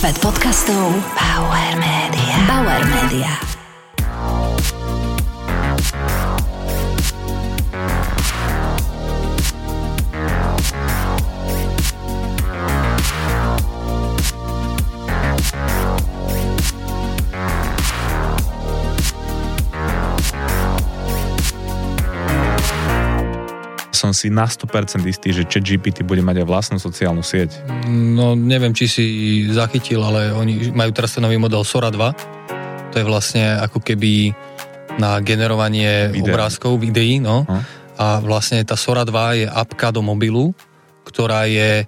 Svet podcastov Bauer Media. Bauer Media. Som si na 100% istý, že ChatGPT bude mať aj vlastnú sociálnu sieť. No neviem, či si zachytil, ale oni majú teraz ten nový model Sora 2. To je vlastne ako keby na generovanie obrázkov, videí, no. A vlastne tá Sora 2 je apka do mobilu, ktorá je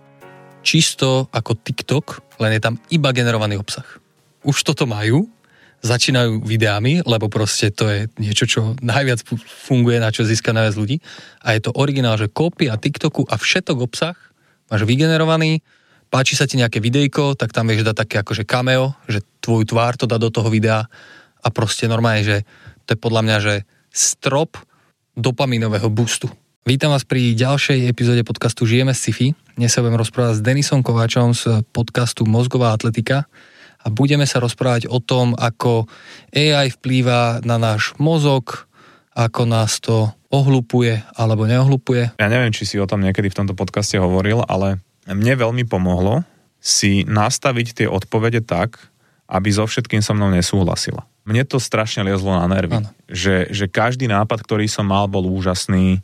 čisto ako TikTok, len je tam iba generovaný obsah. Už toto majú, začínajú videami, lebo proste to je niečo, čo najviac funguje, na čo získa najviac ľudí. A je to originál, že kópia TikToku a všetok obsah máš vygenerovaný, páči sa ti nejaké videjko, tak tam vieš dať také akože cameo, že tvoju tvár to dá do toho videa a proste normálne, že to je podľa mňa, že strop dopaminového boostu. Vítam vás pri ďalšej epizóde podcastu Žijeme z sci-fi. Dnes sa budem rozprávať s Denisom Kováčom z podcastu Mozgová atletika. A budeme sa rozprávať o tom, ako AI vplýva na náš mozog, ako nás to ohľupuje alebo neohľupuje. Ja neviem, či si o tom niekedy v tomto podcaste hovoril, ale mne veľmi pomohlo si nastaviť tie odpovede tak, aby so všetkým so mnou nesúhlasila. Mne to strašne liezlo na nervy. Že každý nápad, ktorý som mal, bol úžasný,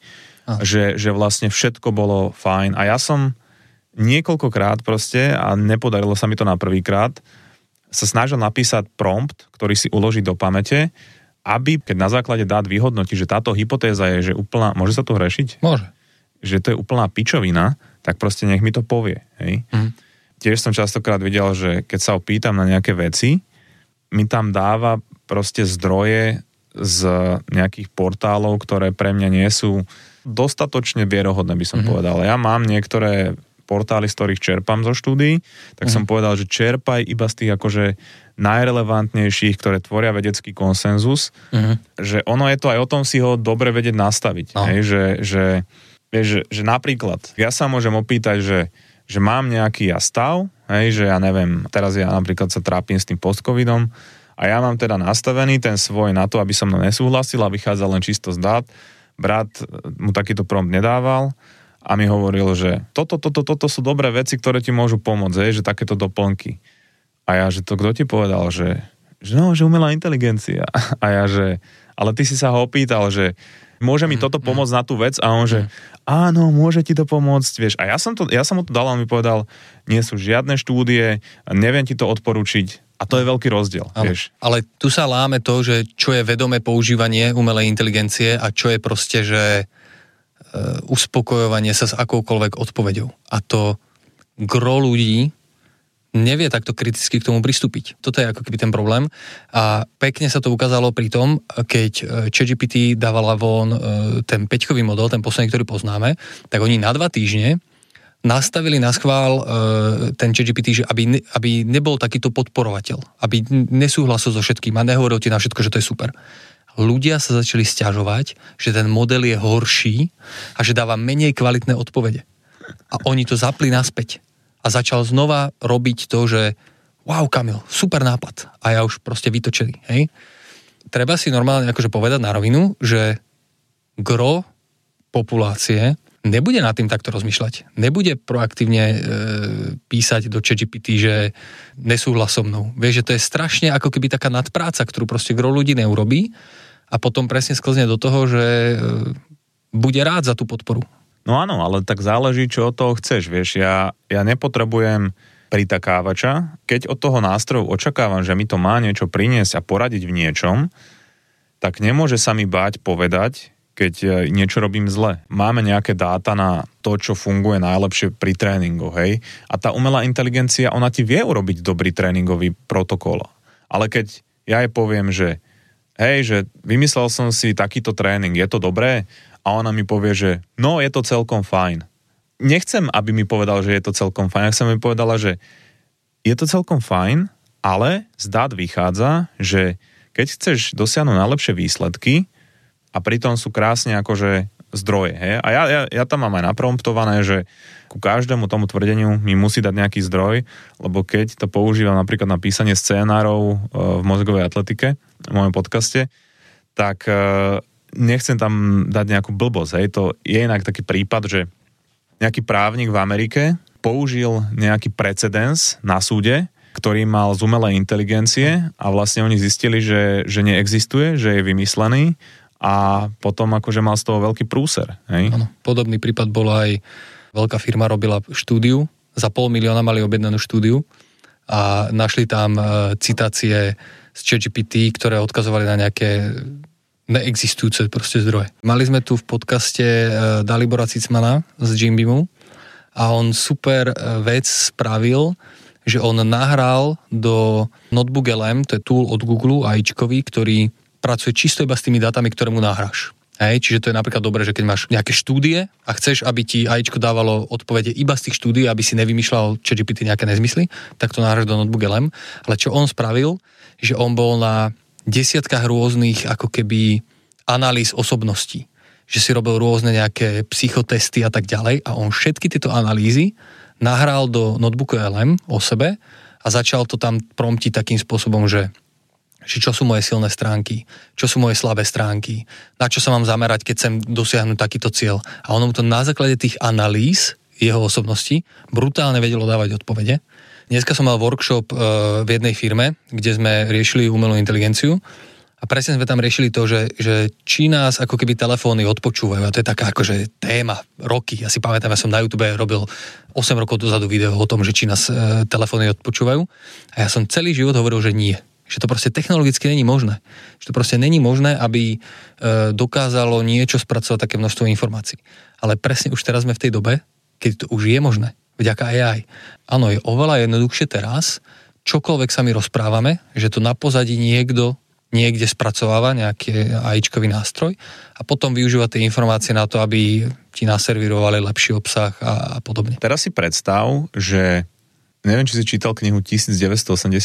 že vlastne všetko bolo fajn. A ja som niekoľkokrát proste, a nepodarilo sa mi to na prvýkrát, sa snažil napísať prompt, ktorý si uloží do pamäte, aby, keď na základe dát vyhodnotí, že táto hypotéza je, že úplná, môže sa to hrešiť? Môže. Že to je úplná pičovina, tak proste nech mi to povie. Hej? Tiež som častokrát videl, že keď sa opýtam na nejaké veci, mi tam dáva proste zdroje z nejakých portálov, ktoré pre mňa nie sú dostatočne vierohodné, by som povedal. Ja mám niektoré portály, z ktorých čerpám zo štúdií, tak som povedal, že čerpaj iba z tých akože najrelevantnejších, ktoré tvoria vedecký konsenzus, že ono je to aj o tom si ho dobre vedieť nastaviť. Hej? Že napríklad, ja sa môžem opýtať, že mám nejaký stav, hej, že ja neviem, teraz ja napríklad sa trápim s tým post-covidom a ja mám teda nastavený ten svoj na to, aby som nesúhlasil a vychádzal len čisto z dát. Brat mu takýto prompt nedával a mi hovoril, že toto sú dobré veci, ktoré ti môžu pomôcť, že takéto doplnky. A ja, že to kto ti povedal, že umelá inteligencia. A ja, že ale ty si sa ho opýtal, že môže mi toto pomôcť na tú vec? A on, že áno, môže ti to pomôcť, vieš. A ja som mu to dal a on mi povedal, nie sú žiadne štúdie, neviem ti to odporučiť. A to je veľký rozdiel, vieš. Ale tu sa láme to, že čo je vedomé používanie umelej inteligencie a čo je proste, že uspokojovanie sa s akoukoľvek odpoveďou. A to gro ľudí nevie takto kriticky k tomu pristúpiť. Toto je ako keby ten problém. A pekne sa to ukázalo pri tom, keď ChatGPT dávala von ten 5-kový model, ten posledný, ktorý poznáme, tak oni na 2 týždne nastavili naschvál ten ChatGPT, že aby nebol takýto podporovateľ, aby nesúhlasil so všetkým a nehovoril ti na všetko, že to je super. Ľudia sa začali sťažovať, že ten model je horší a že dáva menej kvalitné odpovede. A oni to zapli naspäť. A začal znova robiť to, že wow, Kamil, super nápad. A ja už proste vytočili. Hej? Treba si normálne akože povedať na rovinu, že gro populácie nebude nad tým takto rozmýšľať. Nebude proaktívne písať do ChatGPT, že nesúhlas so mnou. Vieš, že to je strašne ako keby taká nadpráca, ktorú proste gro ľudí neurobí a potom presne sklzne do toho, že bude rád za tú podporu. No áno, ale tak záleží, čo od toho chceš, vieš. Ja nepotrebujem pritakávača. Keď od toho nástroju očakávam, že mi to má niečo priniesť a poradiť v niečom, tak nemôže sa mi báť povedať, keď niečo robím zle. Máme nejaké dáta na to, čo funguje najlepšie pri tréningu, hej? A tá umelá inteligencia, ona ti vie urobiť dobrý tréningový protokol. Ale keď ja jej poviem, že hej, že vymyslel som si takýto tréning, je to dobré? A ona mi povie, že no, je to celkom fajn. Nechcem, aby mi povedal, že je to celkom fajn. Ja som mi povedala, že je to celkom fajn, ale z dát vychádza, že keď chceš dosiahnuť najlepšie výsledky a pritom sú krásne akože zdroje. Hej? A ja tam mám aj napromptované, že ku každému tomu tvrdeniu mi musí dať nejaký zdroj, lebo keď to používam napríklad na písanie scénárov v mozgovej atletike, v mojom podcaste, tak nechcem tam dať nejakú blbosť. Hej? To je inak taký prípad, že nejaký právnik v Amerike použil nejaký precedens na súde, ktorý mal z umelej inteligencie a vlastne oni zistili, že neexistuje, že je vymyslený a potom akože mal z toho veľký prúser. Hej? Áno, podobný prípad bol aj, veľká firma robila štúdiu, za 500 000 mali objednanú štúdiu a našli tam citácie z ChatGPT, ktoré odkazovali na nejaké neexistujúce proste zdroje. Mali sme tu v podcaste Dalibora Cicmana z Jimbimu a on super vec spravil, že on nahral do Notebook LM, to je tool od Google, AIčkový, ktorý pracuje čisto iba s tými dátami, ktoré mu nahráš. Hej, čiže to je napríklad dobré, že keď máš nejaké štúdie a chceš, aby ti AIčko dávalo odpovede iba z tých štúdií, aby si nevymýšľal ChatGPT nejaké nezmysly, tak to nahráš do Notebook LM. Ale čo on spravil, že on bol na desiatkách rôznych ako keby analýz osobností. Že si robil rôzne nejaké psychotesty a tak ďalej a on všetky tieto analýzy nahral do Notebooku LM o sebe a začal to tam promptiť takým spôsobom, že čo sú moje silné stránky, čo sú moje slabé stránky, na čo sa mám zamerať, keď chcem dosiahnuť takýto cieľ. A ono mu to na základe tých analýz jeho osobnosti brutálne vedelo dávať odpovede. Dneska som mal workshop v jednej firme, kde sme riešili umelú inteligenciu a presne sme tam riešili to, že či nás ako keby telefóny odpočúvajú. A to je taká akože téma, roky. Ja si pamätám, ja som na YouTube robil 8 rokov dozadu video o tom, že či nás telefóny odpočúvajú. A ja som celý život hovoril, že nie. Že to proste technologicky není možné. Že to proste není možné, aby dokázalo niečo spracovať také množstvo informácií. Ale presne už teraz sme v tej dobe, keď to už je možné. Vďaka AI. Áno, je oveľa jednoduchšie teraz, čokoľvek sa my rozprávame, že to na pozadí niekde spracováva nejaký AIčkový nástroj a potom využíva tie informácie na to, aby ti naservírovali lepší obsah a podobne. Teraz si predstav, že neviem, či si čítal knihu 1984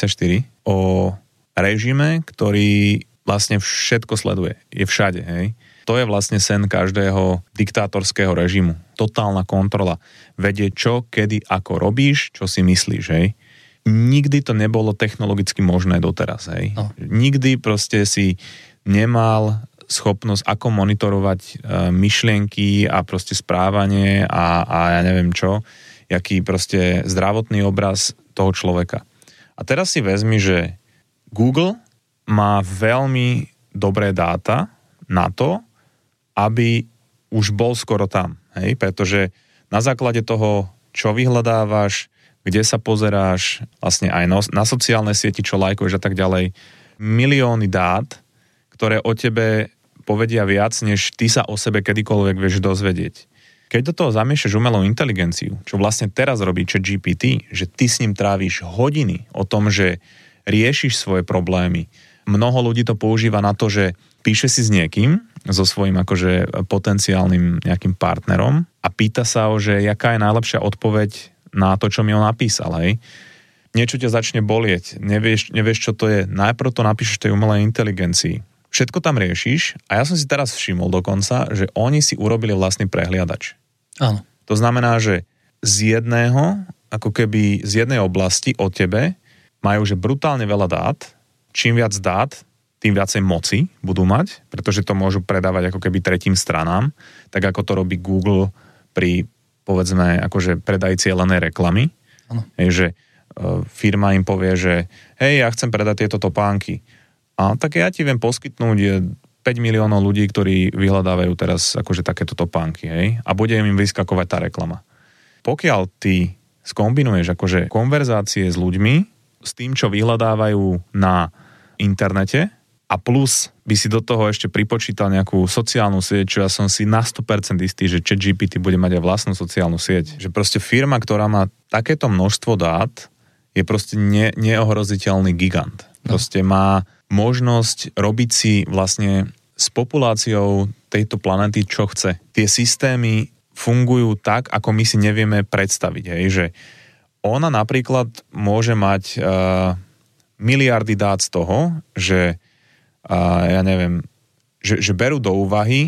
o režime, ktorý vlastne všetko sleduje. Je všade, hej. To je vlastne sen každého diktátorského režimu. Totálna kontrola. Vedieť čo, kedy, ako robíš, čo si myslíš, hej. Nikdy to nebolo technologicky možné doteraz, hej. No. Nikdy proste si nemal schopnosť, ako monitorovať myšlienky a proste správanie a ja neviem čo, jaký proste zdravotný obraz toho človeka. A teraz si vezmi, že Google má veľmi dobré dáta na to, aby už bol skoro tam, hej, pretože na základe toho, čo vyhľadávaš, kde sa pozeráš, vlastne aj na sociálne sieti, čo lajkuješ a tak ďalej, milióny dát, ktoré o tebe povedia viac, než ty sa o sebe kedykoľvek vieš dozvedieť. Keď do toho zamiešaš umelú inteligenciu, čo vlastne teraz robí ChatGPT, že ty s ním tráviš hodiny o tom, že riešiš svoje problémy. Mnoho ľudí to používa na to, že píše si s niekým, so svojím akože potenciálnym nejakým partnerom a pýta sa ho, že jaká je najlepšia odpoveď na to, čo mi on napísal, hej. Niečo ťa začne bolieť, nevieš, čo to je. Najprv to napíšeš tej umelej inteligencii. Všetko tam riešiš a ja som si teraz všimol dokonca, že oni si urobili vlastný prehliadač. Áno. To znamená, že z jednej oblasti o tebe majú že brutálne veľa dát. Čím viac dát, tým viacej moci budú mať, pretože to môžu predávať ako keby tretím stranám, tak ako to robí Google pri, povedzme, akože predaji cielenej reklamy. Hej, že firma im povie, že hej, ja chcem predať tieto topánky. A tak ja ti viem poskytnúť 5 miliónov ľudí, ktorí vyhľadávajú teraz akože takéto topánky, hej, a bude im vyskakovať tá reklama. Pokiaľ ty skombinuješ akože konverzácie s ľuďmi, s tým, čo vyhľadávajú na internete, a plus by si do toho ešte pripočítal nejakú sociálnu sieť, čo ja som si na 100% istý, že ChatGPT bude mať aj vlastnú sociálnu sieť. Že proste firma, ktorá má takéto množstvo dát, je proste neohroziteľný gigant. Proste má možnosť robiť si vlastne s populáciou tejto planety, čo chce. Tie systémy fungujú tak, ako my si nevieme predstaviť. Hej? Že ona napríklad môže mať miliardy dát z toho, že ja neviem, že berú do úvahy,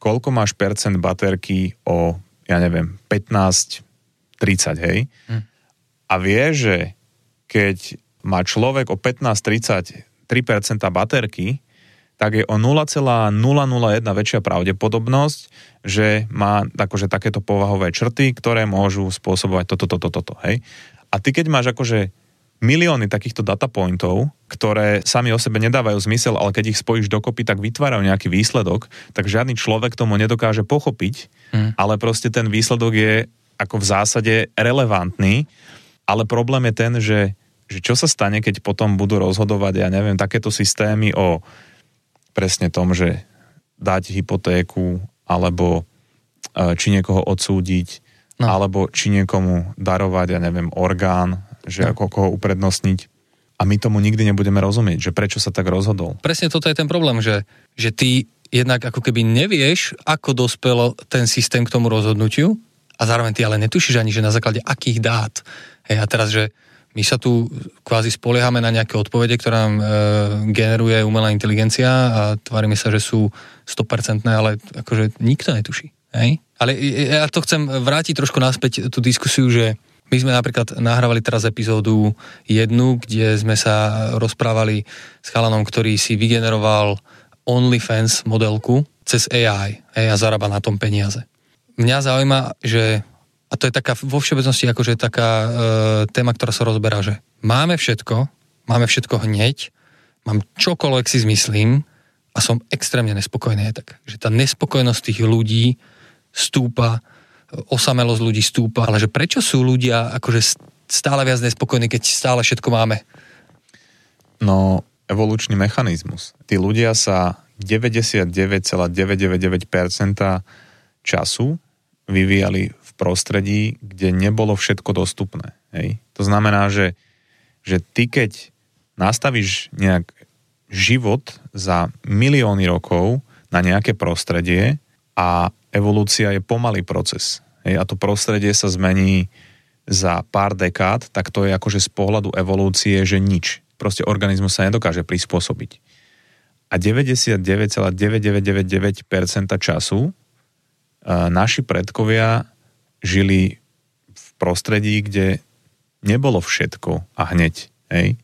koľko máš percent baterky o, ja neviem, 15, 30, hej? A vie, že keď má človek o 15-33% baterky, tak je o 0,001 väčšia pravdepodobnosť, že má akože takéto povahové črty, ktoré môžu spôsobovať toto, hej? A ty keď máš akože milióny takýchto data pointov, ktoré sami o sebe nedávajú zmysel, ale keď ich spojíš dokopy, tak vytvárajú nejaký výsledok, tak žiadny človek tomu nedokáže pochopiť, ale proste ten výsledok je ako v zásade relevantný, ale problém je ten, že čo sa stane, keď potom budú rozhodovať, ja neviem, takéto systémy o presne tom, že dať hypotéku, alebo či niekoho odsúdiť, alebo či niekomu darovať, ja neviem, orgán, že ako koho uprednostniť. A my tomu nikdy nebudeme rozumieť, že prečo sa tak rozhodol. Presne toto je ten problém, že ty jednak ako keby nevieš, ako dospelo ten systém k tomu rozhodnutiu a zároveň ty ale netušíš ani, že na základe akých dát. Hej, a teraz, že my sa tu kvázi spoliehame na nejaké odpovede, ktoré nám generuje umelá inteligencia a tvárime sa, že sú 100%, ale akože nikto netuší. Hej? Ale ja to chcem vrátiť trošku naspäť tú diskusiu, že my sme napríklad nahrávali teraz epizódu 1, kde sme sa rozprávali s chalanom, ktorý si vygeneroval OnlyFans modelku cez AI a zarába na tom peniaze. Mňa zaujíma, že a to je taká vo všeobecnosti akože taká téma, ktorá sa rozberá, že máme všetko hneď, mám čokoľvek si zmyslím a som extrémne nespokojný. Tak, že tá nespokojnosť tých ľudí stúpa, osamelosť ľudí stúpa, ale že prečo sú ľudia akože stále viac nespokojní, keď stále všetko máme? No, evolučný mechanizmus. Tí ľudia sa 99,999% času vyvíjali v prostredí, kde nebolo všetko dostupné. Hej? To znamená, že ty keď nastavíš nejak život za milióny rokov na nejaké prostredie a evolúcia je pomalý proces. Hej? A to prostredie sa zmení za pár dekád, tak to je akože z pohľadu evolúcie, že nič. Proste organizmus sa nedokáže prispôsobiť. A 99,9999% času naši predkovia žili v prostredí, kde nebolo všetko a hneď. Hej?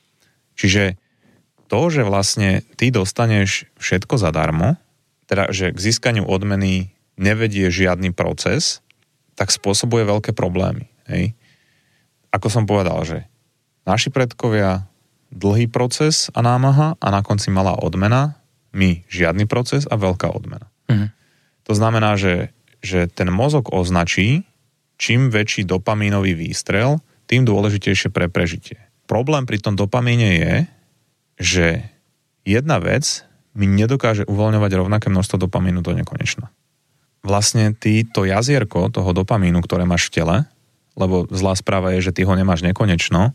Čiže to, že vlastne ty dostaneš všetko zadarmo, teda že k získaniu odmeny nevedie žiadny proces, tak spôsobuje veľké problémy. Hej? Ako som povedal, že naši predkovia dlhý proces a námaha a na konci malá odmena, my žiadny proces a veľká odmena. To znamená, že ten mozog označí, čím väčší dopamínový výstrel, tým dôležitejšie pre prežitie. Problém pri tom dopamíne je, že jedna vec mi nedokáže uvoľňovať rovnaké množstvo dopamínu do nekonečna. Vlastne ty to jazierko toho dopamínu, ktoré máš v tele, lebo zlá správa je, že ty ho nemáš nekonečno,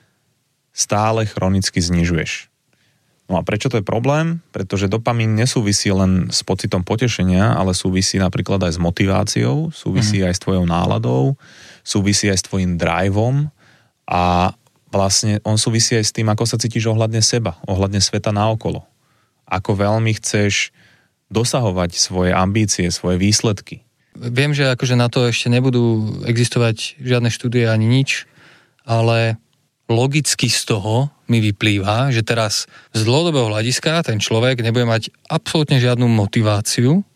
stále chronicky znižuješ. No a prečo to je problém? Pretože dopamín nesúvisí len s pocitom potešenia, ale súvisí napríklad aj s motiváciou, súvisí aj s tvojou náladou, súvisí aj s tvojím driveom a vlastne on súvisí aj s tým, ako sa cítiš ohľadne seba, ohľadne sveta naokolo. Ako veľmi chceš dosahovať svoje ambície, svoje výsledky. Viem, že akože na to ešte nebudú existovať žiadne štúdie ani nič, ale logicky z toho mi vyplýva, že teraz z dlhodobého hľadiska ten človek nebude mať absolútne žiadnu motiváciu,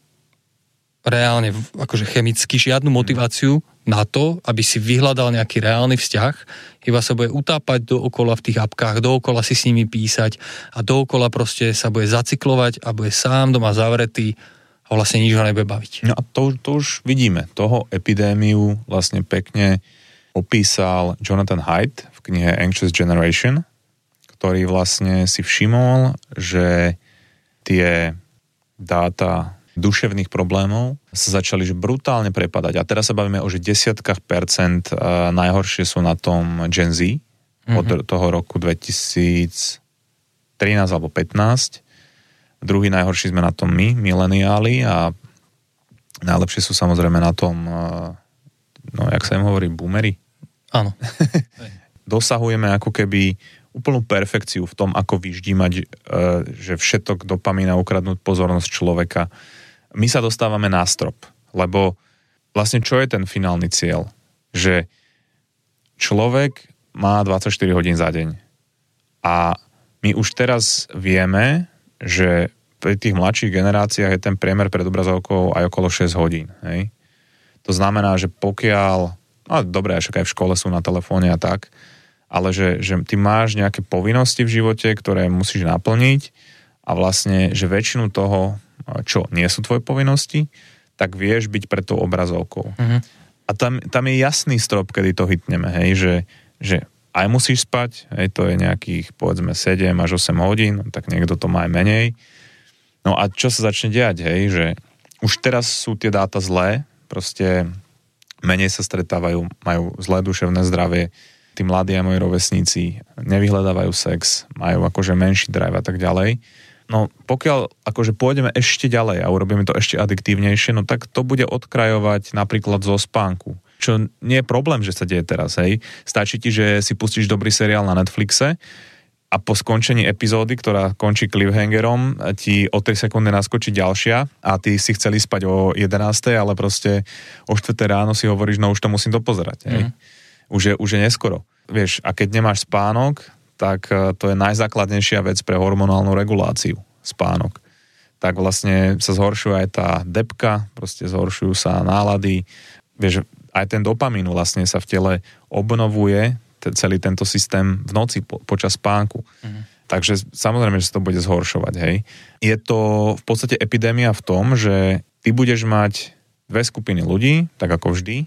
reálne, akože chemicky žiadnu motiváciu na to, aby si vyhľadal nejaký reálny vzťah, iba sa bude utápať dookola v tých apkách, dookola si s nimi písať a dookola proste sa bude zacyklovať a bude sám doma zavretý a vlastne nič ho nebude baviť. No a to už vidíme. Toho epidémiu vlastne pekne opísal Jonathan Haidt v knihe Anxious Generation, ktorý vlastne si všimol, že tie dáta duševných problémov sa začali brutálne prepadať. A teraz sa bavíme o že 10%, najhoršie sú na tom Gen Z od toho roku 2013 alebo 15. Druhý najhorší sme na tom my, mileniáli, a najlepšie sú samozrejme na tom, no jak sa im hovorí, boomeri. Áno. Dosahujeme ako keby úplnú perfekciu v tom, ako vyždímať, že všetok dopamína ukradnúť pozornosť človeka, my sa dostávame na strop, lebo vlastne čo je ten finálny cieľ? Že človek má 24 hodín za deň a my už teraz vieme, že pri tých mladších generáciách je ten priemer pred obrazovkou aj okolo 6 hodín. Hej? To znamená, že pokiaľ, no dobré, však aj v škole sú na telefóne a tak, ale že ty máš nejaké povinnosti v živote, ktoré musíš naplniť a vlastne, že väčšinu toho, čo nie sú tvoje povinnosti, tak vieš byť pred tou obrazovkou. A tam je jasný strop, kedy to hitneme, hej, že aj musíš spať, hej, to je nejakých, povedzme, 7 až 8 hodín, tak niekto to má aj menej. No a čo sa začne diať, hej, že už teraz sú tie dáta zlé, proste menej sa stretávajú, majú zlé duševné zdravie, tí mladí a moji rovesníci nevyhľadávajú sex, majú akože menší drive a tak ďalej. No pokiaľ akože pôjdeme ešte ďalej a urobíme to ešte adiktívnejšie, no tak to bude odkrajovať napríklad zo spánku. Čo nie je problém, že sa deje teraz, hej. Stačí ti, že si pustíš dobrý seriál na Netflixe a po skončení epizódy, ktorá končí cliffhangerom, ti o 3 sekundy naskočí ďalšia a ty si chceli spať o 11, ale proste o 4 ráno si hovoríš, no už to musím dopozerať, hej. Už je neskoro. Vieš, a keď nemáš spánok, tak to je najzákladnejšia vec pre hormonálnu reguláciu, spánok. Tak vlastne sa zhoršuje aj tá depka, proste zhoršujú sa nálady. Vieš, aj ten dopamín vlastne sa v tele obnovuje, celý tento systém v noci počas spánku. Takže samozrejme, že sa to bude zhoršovať, hej. Je to v podstate epidémia v tom, že ty budeš mať dve skupiny ľudí, tak ako vždy,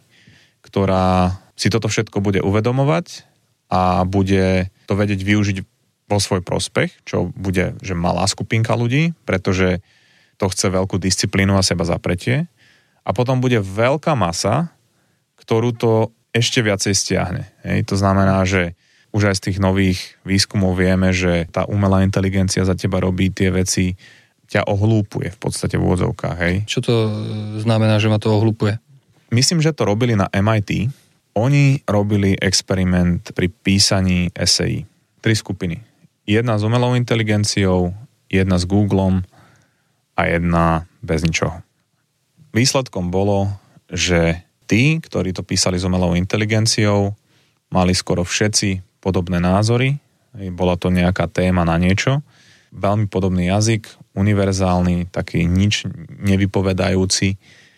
ktorá si toto všetko bude uvedomovať a bude to vedieť využiť vo svoj prospech, čo bude, že malá skupinka ľudí, pretože to chce veľkú disciplínu a seba zapretie. A potom bude veľká masa, ktorú to ešte viacej stiahne. Hej? To znamená, že už aj z tých nových výskumov vieme, že tá umelá inteligencia za teba robí tie veci, ťa ohlúpuje v podstate v úvodzovkách. Hej? Čo to znamená, že ma to ohlúpuje? Myslím, že to robili na MIT. Oni robili experiment pri písaní esejí. 3 skupiny. Jedna s umelou inteligenciou, jedna s Googlom a jedna bez ničoho. Výsledkom bolo, že tí, ktorí to písali s umelou inteligenciou, mali skoro všetci podobné názory. Bola to nejaká téma na niečo. Veľmi podobný jazyk, univerzálny, taký nič nevypovedajúci.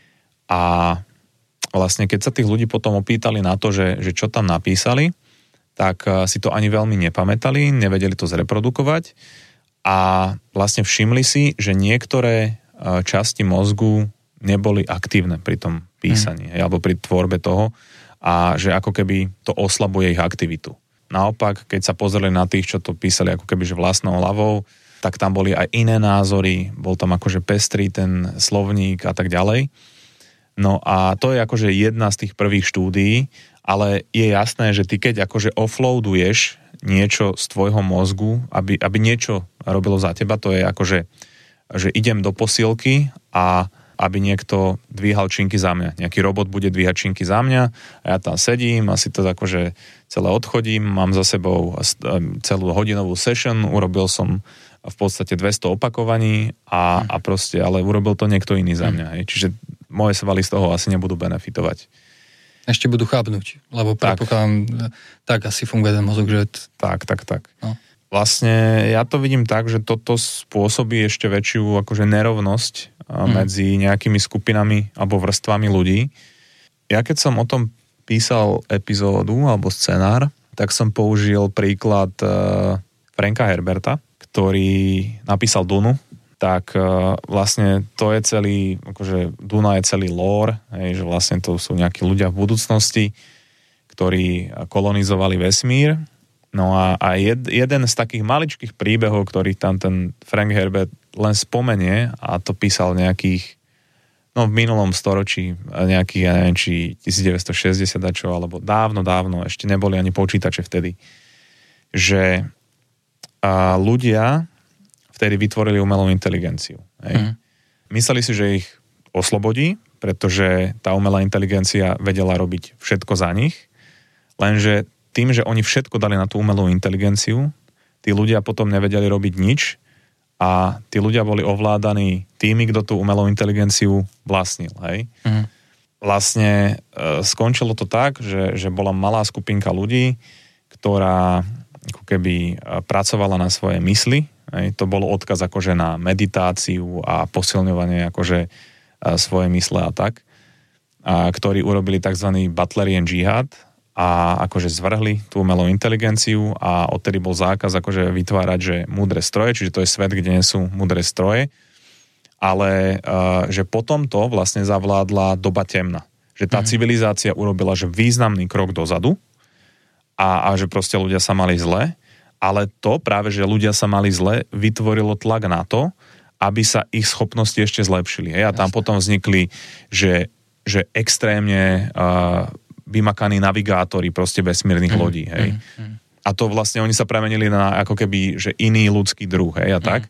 A vlastne, keď sa tých ľudí potom opýtali na to, že čo tam napísali, tak si to ani veľmi nepamätali, nevedeli to zreprodukovať a vlastne všimli si, že niektoré časti mozgu neboli aktívne pri tom písaní, alebo pri tvorbe toho a že ako keby to oslabuje ich aktivitu. Naopak, keď sa pozreli na tých, čo to písali ako keby že vlastnou hlavou, tak tam boli aj iné názory, bol tam akože pestrý ten slovník a tak ďalej. No a to je akože jedna z tých prvých štúdií, ale je jasné, že ty keď akože offloaduješ niečo z tvojho mozgu, aby niečo robilo za teba, to je akože, že idem do posilky a aby niekto dvíhal činky za mňa. Nejaký robot bude dvíhať činky za mňa a ja tam sedím a si to akože celé odchodím, mám za sebou celú hodinovú session, urobil som v podstate 200 opakovaní a proste, ale urobil to niekto iný za mňa. Hej. Čiže moje svaly z toho asi nebudú benefitovať. Ešte budú chápnuť, lebo predpokladám, tak asi funguje ten mozog, že... Tak. No. Vlastne ja to vidím tak, že toto spôsobí ešte väčšiu akože nerovnosť medzi nejakými skupinami alebo vrstvami ľudí. Ja keď som o tom písal epizódu alebo scenár, tak som použil príklad Franka Herberta, ktorý napísal Dunu. Tak vlastne to je celý, akože Duna je celý lore, hej, že vlastne to sú nejakí ľudia v budúcnosti, ktorí kolonizovali vesmír. No a jeden z takých maličkých príbehov, ktorý tam ten Frank Herbert len spomenie, a to písal nejakých, no v minulom storočí, nejakých, ja neviem, či 1960 čo, alebo dávno, ešte neboli ani počítače vtedy, že ľudia vtedy vytvorili umelú inteligenciu. Hej. Mysleli si, že ich oslobodí, pretože tá umelá inteligencia vedela robiť všetko za nich, lenže tým, že oni všetko dali na tú umelú inteligenciu, tí ľudia potom nevedeli robiť nič a tí ľudia boli ovládaní tými, kto tú umelú inteligenciu vlastnil, hej. Vlastne skončilo to tak, že bola malá skupinka ľudí, ktorá ako keby pracovala na svojej mysli, hej. To bolo odkaz akože na meditáciu a posilňovanie akože svoje mysle a tak, a ktorí urobili tzv. Butlerian jihad a akože zvrhli tú umelú inteligenciu a odtedy bol zákaz akože vytvárať, že múdre stroje, čiže to je svet, kde nie sú múdre stroje, ale že potom to vlastne zavládla doba temna. Že tá civilizácia urobila, že významný krok dozadu a že proste ľudia sa mali zle, ale to práve, že ľudia sa mali zle, vytvorilo tlak na to, aby sa ich schopnosti ešte zlepšili. Hej? A tam potom vznikli, že extrémne vymakaní navigátori proste vesmírnych lodí, hej. A to vlastne oni sa premenili na ako keby, že iný ľudský druh, hej, a tak.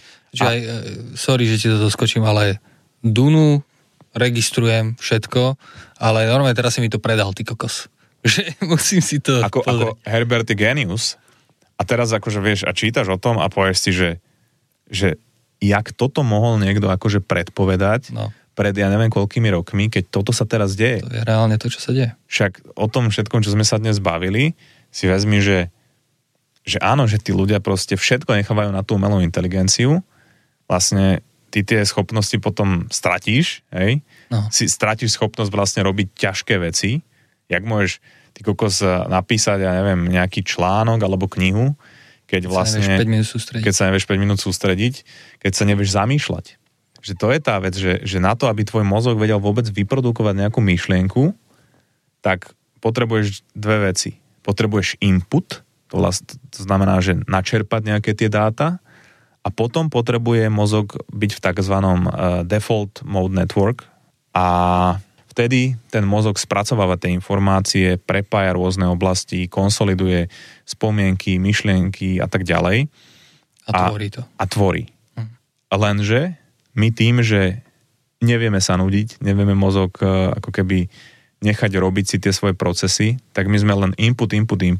Sorry, že ti to doskočím, ale Dunu registrujem všetko, ale normálne teraz si mi to predal, ty kokos. Že musím si to ako Herbert je genius a teraz akože vieš a čítaš o tom a povieš si, že jak toto mohol niekto akože predpovedať, pred ja neviem koľkými rokmi, keď toto sa teraz deje. To je reálne to, čo sa deje. Však o tom všetkom, čo sme sa dnes bavili, si vezmi, že áno, že tí ľudia proste všetko nechávajú na tú umelú inteligenciu. Vlastne ty tie schopnosti potom stratíš, hej? Si stratíš schopnosť vlastne robiť ťažké veci. Jak môžeš ty kokos napísať, ja neviem, nejaký článok alebo knihu, keď vlastne keď sa nevieš 5 minút sústrediť, keď sa nevieš zamýšľať. Že to je tá vec, že na to, aby tvoj mozog vedel vôbec vyprodukovať nejakú myšlienku, tak potrebuješ dve veci. Potrebuješ input, to znamená, že načerpať nejaké tie dáta a potom potrebuje mozog byť v takzvanom default mode network a vtedy ten mozog spracováva tie informácie, prepája rôzne oblasti, konsoliduje spomienky, myšlienky a tak ďalej. A tvorí to. A tvorí. Lenže my tým, že nevieme sa nudiť, nevieme mozog ako keby nechať robiť si tie svoje procesy, tak my sme len input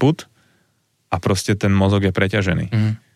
a proste ten mozog je preťažený.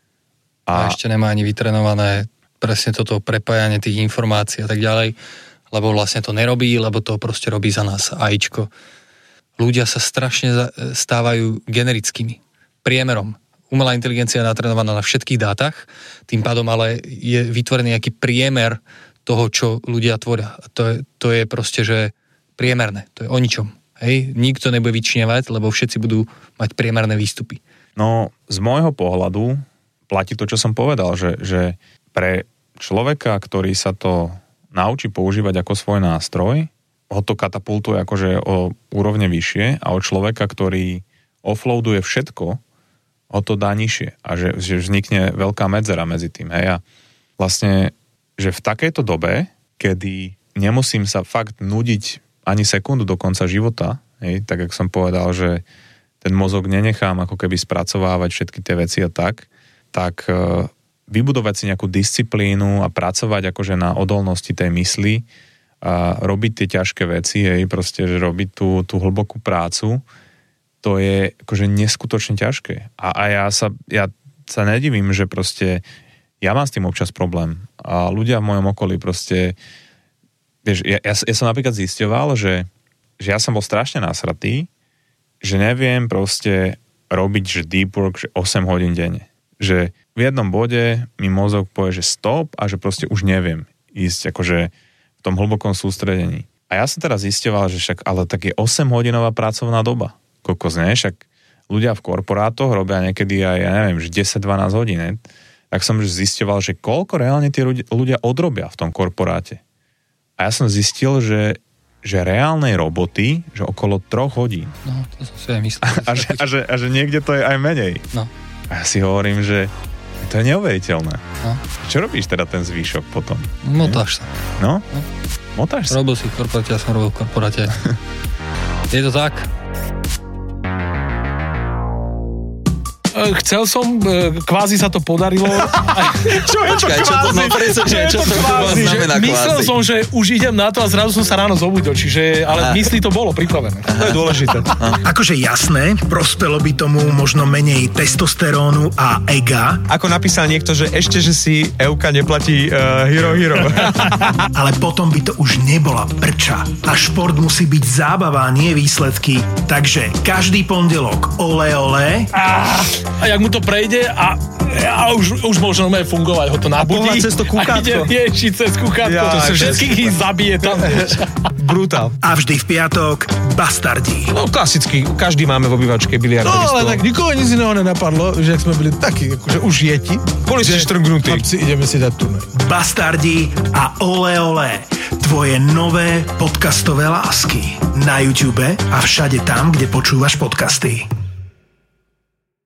A ešte nemá ani vytrenované presne toto prepájanie tých informácií a tak ďalej, lebo vlastne to nerobí, lebo to proste robí za nás AIčko. Ľudia sa strašne stávajú generickými, priemerom. Umelá inteligencia je natrenovaná na všetkých dátach, tým pádom ale je vytvorený nejaký priemer toho, čo ľudia tvoria. To je proste, že priemerné, to je o ničom. Hej? Nikto nebude vyčnievať, lebo všetci budú mať priemerné výstupy. No, z môjho pohľadu platí to, čo som povedal, že pre človeka, ktorý sa to naučí používať ako svoj nástroj, ho to katapultuje akože o úrovne vyššie a od človeka, ktorý offloaduje všetko, o to dá nižšie a že vznikne veľká medzera medzi tým. Hej? A vlastne, že v takejto dobe, kedy nemusím sa fakt nudiť ani sekundu do konca života, hej? Tak jak som povedal, že ten mozog nenechám ako keby spracovávať všetky tie veci a tak vybudovať si nejakú disciplínu a pracovať akože na odolnosti tej mysli a robiť tie ťažké veci, hej? Proste, že robiť tú hlbokú prácu, to je akože neskutočne ťažké. A ja sa nedivím, že proste ja mám s tým občas problém. A ľudia v mojom okolí proste, vieš, ja som napríklad zisťoval, že ja som bol strašne nasratý, že neviem proste robiť, že deep work, že 8 hodín denne. Že v jednom bode mi mozog povie, že stop a že proste už neviem ísť akože v tom hlbokom sústredení. A ja som teraz zisťoval, že však, ale tak je 8-hodinová pracovná doba. Kokos, ne? Však ľudia v korporátoch robia niekedy aj, ja neviem, že 10-12 hodín, ne? Tak som už zisťoval, že koľko reálne tí ľudia odrobia v tom korporáte. A ja som zistil, že reálnej roboty, že okolo 3 hodín. No, to som si aj myslel. A že niekde to je aj menej. No. A ja si hovorím, že to je neuveriteľné. No. Čo robíš teda ten zvýšok potom? Motáš sa. No? Motáš sa? Robil si v korporáte, ja som robil v korporáte. Je to tak. Chcel som, kvázi sa to podarilo. Počkaj, čo to znamená kvázi? Myslel som, že už idem na to a zrazu som sa ráno zobudil, čiže, ale mysli to bolo pripravené. To je dôležité. Akože jasné, prospelo by tomu možno menej testosterónu a ega. Ako napísal niekto, že ešte, že si Euka neplatí hero. Ale potom by to už nebola prča. A šport musí byť zábava, nie výsledky. Takže každý pondelok ole. A jak mu to prejde a už možno fungovať, ho to nabudí. Cez to kúkátko. A ide riešiť cez kúkátko. Ja, všetkých ich zabije tam. Brutál. A vždy v piatok bastardi. No klasicky, každý máme v obývačke biliardový No ale stôl. tak nikoho nic iného nenapadlo, že ak sme byli takí, akože už jeti. Boli ste štrngnutí. Chlapci, ideme si dať turnaj. Bastardi a ole. Tvoje nové podcastové lásky. Na YouTube a všade tam, kde počúvaš podcasty.